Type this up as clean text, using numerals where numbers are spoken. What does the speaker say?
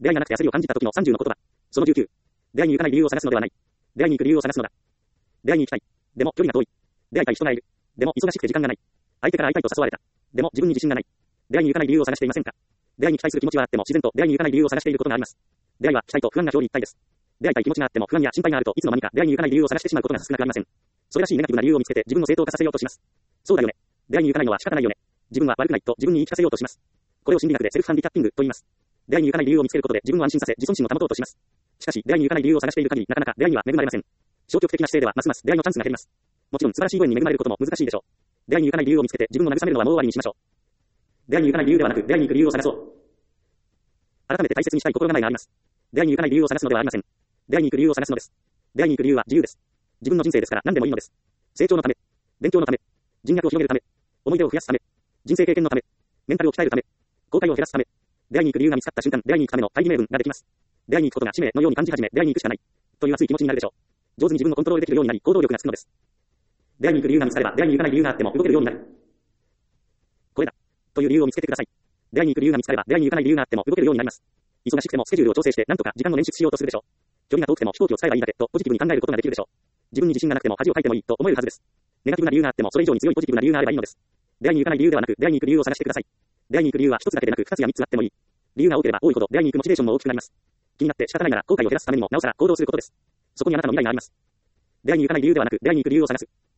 出会いがなくて焦りを感じた時の30の言葉。その19。出会いに行かない理由を探すのではない。出会いに行く理由を探すのだ。出会いに行きたい。でも距離が遠い。出会いたい人がいる。でも忙しくて時間がない。相手から会いたいと誘われた。でも自分に自信がない。出会いに行かない理由を探していませんか？出会いに期待する気持ちはあっても自然と出会いに行かない理由を探していることがあります。出会いは期待と不安が表裏一体です。出会いたい気持ちがあっても不安や心配があるといつの間にか出会いに行かない理由を探してしまうことが少なくありません。それらしいネガティブな理由を見つけて自分の正当化させようとします。そうだよね。出会いに行かないのは仕方ないよね。自分は悪くないと自分に言い聞かせようとします。これを心理学でセルフハンディキャッピングと言います。出会いに行かない理由を見つけることで自分を安心させ自尊心を保とうとします。しかし出会いに行かない理由を探している限りなかなか出会いには恵まれません。消極的な姿勢ではますます出会いのチャンスが減ります。もちろん素晴らしいご縁に恵まれることも難しいでしょう。出会いに行かない理由を見つけて自分を慰めるのはもう終わりにしましょう。出会いに行かない理由ではなく出会いに行く理由を探そう。改めて大切にしたい心構えがあります。出会いに行かない理由を探すのではありません。出会いに行く理由を探すのです。出会いに行く理由は自由です。自分の人生ですから何でもいいのです。成長のため、勉強のため、人脈を広げるため、思い出を増やすため、人生経験のため、メンタルを鍛えるため、後悔を減らすため、出会いに行く理由が見つかった瞬間、出会いに行くための大義名分ができます。出会いに行くことが使命のように感じ始め、出会いに行くしかないという熱い気持ちになるでしょう。上手に自分をコントロールできるようになり、行動力がつくのです。出会いに行く理由が見つかれば、出会いに行かない理由があっても動けるようになる。これだという理由を見つけてください。出会いに行く理由が見つかれば、出会いに行かない理由があっても動けるようになります。忙しくてもスケジュールを調整して、なんとか時間を捻出しようとするでしょう。距離が遠くても飛行機を使えばいいだけとポジティブに考えることができるでしょう。自分に自信がなくても恥をかいてもいいと思えるはずです。ネガティブな理由があってもそれ以上に強いポジティブな理由があればいいのです。出会いに行かない理由ではなく、出会いに行く理由を探してください。出会いに行く理由は一つだけでなく二つや三つあってもいい。理由が多ければ多いほど出会いに行くモチベーションも大きくなります。気になって仕方ないなら後悔を減らすためにもなおさら行動することです。そこにあなたの未来があります。出会いに行かない理由ではなく、出会いに行く理由を探す。